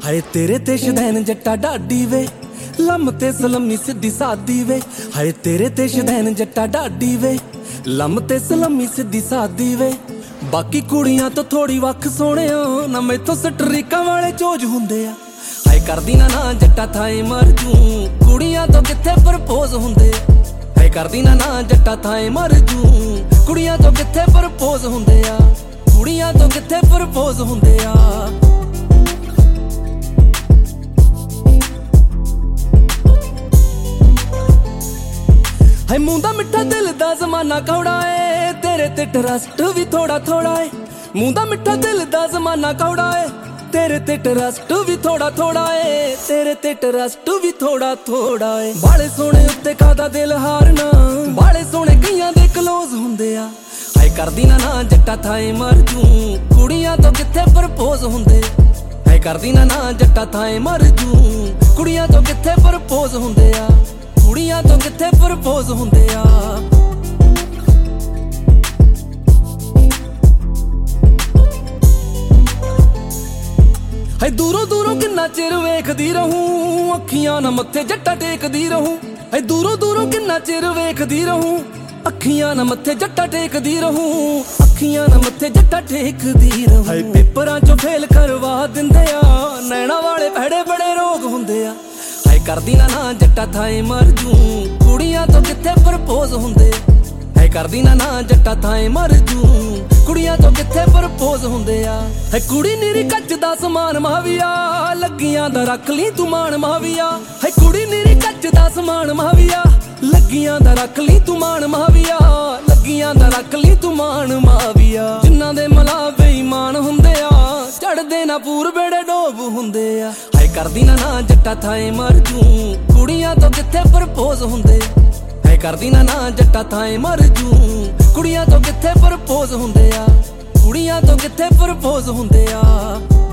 ਹਾਏ ਤੇਰੇ ਤੇ ਸ਼ਦੈਨ ਜੱਟਾ ਢਾਡੀ ਵੇ, ਲੰਮ ਤੇ ਸਲਮੀ ਸਿੱਧੀ ਸਾਦੀ ਵੇ। ਹਾਏ ਤੇਰੇ ਤੇ ਸ਼ਦੈਨ ਜੱਟਾ ਢਾਡੀ ਵੇ, ਲੰਮ ਤੇ ਸਲਮੀ ਸਿੱਧੀ ਸਾਦੀ ਵੇ। ਬਾਕੀ ਕੁੜੀਆਂ ਤੋਂ ਥੋੜੀ ਵੱਖ ਸੋਹਣਿਆ, ਨਾ ਮੈਥੋਂ ਸਟਰੀਕਾਂ ਵਾਲੇ ਚੋਜ ਹੁੰਦੇ ਆ। ਹਾਏ ਕਰਦੀ ਨਾ ਜੱਟਾ ਥਾਏ ਮਰ ਜੂ, ਕੁੜੀਆਂ ਤੋਂ ਕਿੱਥੇ ਪ੍ਰਪੋਜ਼ ਹੁੰਦੇ ਆ। ਹਾਏ ਕਰਦੀ ਨਾ ਜੱਟਾ ਥਾਏ ਮਰ ਜੂ, ਕੁੜੀਆਂ ਤੋਂ ਕਿੱਥੇ ਪ੍ਰਪੋਜ਼ ਹੁੰਦੇ ਆ। ਕੁੜੀਆਂ ਤੋਂ ਕਿੱਥੇ ਪ੍ਰਪੋਜ਼ ਹੁੰਦੇ ਆ। ਹਾਏ ਮੂੰਹ ਦਾ ਮਿੱਠਾ ਦਿਲ ਦਾ ਜ਼ਮਾਨਾ ਕੌੜਾ ਏ, ਤੇਰੇ ਤੇ ਟਰਸਟ ਵੀ ਥੋੜਾ ਥੋੜਾ ਏ। ਮੂੰਹ ਦਾ ਮਿੱਠਾ ਦਿਲ ਦਾ ਜ਼ਮਾਨਾ ਕੌੜਾ ਏ, ਤੇਰੇ ਤੇ ਟਰਸਟ ਵੀ ਥੋੜਾ ਥੋੜਾ ਏ। ਤੇਰੇ ਤੇ ਟਰਸਟ ਵੀ ਥੋੜਾ ਥੋੜਾ ਏ। ਬਾਲੇ ਸੋਹਣੇ ਉੱਤੇ ਕਾਦਾ ਦਿਲ ਹਾਰਨਾ, ਬਾਲੇ ਸੋਹਣੇ ਕਈਆਂ ਦੇ ਕਲੋਜ਼ ਹੁੰਦੇ ਆ। ਹਾਏ ਕਰਦੀ ਨਾ ਜੱਟਾ ਥਾਏ ਮਰ ਜੂ, ਕੁੜੀਆਂ ਤੋਂ ਕਿੱਥੇ ਪ੍ਰਪੋਜ਼ ਹੁੰਦੇ। ਹਾਏ ਕਰਦੀ ਨਾ ਜੱਟਾ ਥਾਏ ਮਰ ਜੂ, ਕੁੜੀਆਂ ਤੋਂ ਕਿੱਥੇ ਪ੍ਰਪੋਜ਼ ਹੁੰਦੇ ਆ। ਕੁੜੀਆਂ ਤੋਂ ਕਿੱਥੇ ਪ੍ਰਪੋਜ਼ ਹੁੰਦੇ ਆ। ਹਾਏ ਦੂਰੋਂ ਦੂਰੋਂ ਕਿੰਨਾ ਚਿਰ ਵੇਖਦੀ ਰਹੂੰ, ਅੱਖੀਆਂ ਨਾ ਮੱਥੇ ਜੱਟਾ ਟੇਕਦੀ ਰਹੂੰ। ਹਾਏ ਦੂਰੋਂ ਦੂਰੋਂ ਕਿੰਨਾ ਚਿਰ ਵੇਖਦੀ ਰਹੂੰ, ਅੱਖੀਆਂ ਨਾ ਮੱਥੇ ਜੱਟਾ ਟੇਕਦੀ ਰਹੂੰ। ਅੱਖੀਆਂ ਨਾ ਮੱਥੇ ਜੱਟਾ ਟੇਕਦੀ ਰਹੂੰ। ਹਾਏ ਪੇਪਰਾਂ ਚੋਂ ਫੇਲ ਕਰਵਾ ਦਿੰਦੇ ਆ, ਨੈਣਾ ਵਾਲੇ ਭੜੇ ਬੜੇ ਰੋਗ ਹੁੰਦੇ ਆ। ਹਾਏ ਕਰਦੀ ਨਾ ਜੱਟਾ ਥਾਏ ਮਰ ਜੂ, ਕੁੜੀਆਂ ਤੋਂ ਕਿੱਥੇ ਪ੍ਰਪੋਜ਼ ਹੁੰਦੇ। ਹਾਏ ਕਰਦੀ ਨਾ ਜੱਟਾ ਥਾਏ ਮਰ ਜੂ, ਕੁੜੀਆਂ ਤੋਂ ਕਿੱਥੇ ਪ੍ਰਪੋਜ਼ ਹੁੰਦੇ ਆ। ਹਾਏ ਕੁੜੀ ਨੀਰੀ ਕੱਚ ਦਾ ਸਮਾਨ ਮਹਾਵੀਆ, ਲੱਗੀਆਂ ਦਾ ਰੱਖ ਲਈ ਤੂੰ ਮਾਣ ਮਹਾਵੀਆ। ਹਾਏ ਕੁੜੀ ਨੀਰੀ ਕੱਚ ਦਾ ਸਮਾਨ ਮਹਾਵੀਆ, ਲੱਗੀਆਂ ਦਾ ਰੱਖ ਲਈ ਤੂੰ ਮਾਣ ਮਹਾਵੀਆ। ਲੱਗੀਆਂ ਦਾ ਰੱਖ ਲਈ ਤੂੰ ਮਾਣ ਮਹਾਵੀਆ। ਜਿਨ੍ਹਾਂ ਦੇ ਮਲਾ ਬੇਈਮਾਨ ਹੁੰਦੇ ਆ, ਚੜਦੇ ਨਾ ਪੂਰ ਬੇੜੇ ਡੋਬ ਹੁੰਦੇ ਆ। ਹਾਏ ਕਰਦੀ ਨਾ ਜੱਟਾ ਥਾਏ ਮਰ ਜੂ, ਕੁੜੀਆਂ ਤੋਂ ਕਿੱਥੇ ਪ੍ਰਪੋਜ਼ ਹੁੰਦੇ। ਹਾਏ ਕਰਦੀ ਨਾ ਜੱਟਾ ਥਾਏ ਮਰ ਜੂ, ਕੁੜੀਆਂ ਤੋਂ ਕਿੱਥੇ ਪ੍ਰਪੋਜ਼ ਹੁੰਦੇ ਆ। ਕੁੜੀਆਂ ਤੋਂ ਕਿੱਥੇ ਪ੍ਰਪੋਜ਼ ਹੁੰਦੇ ਆ।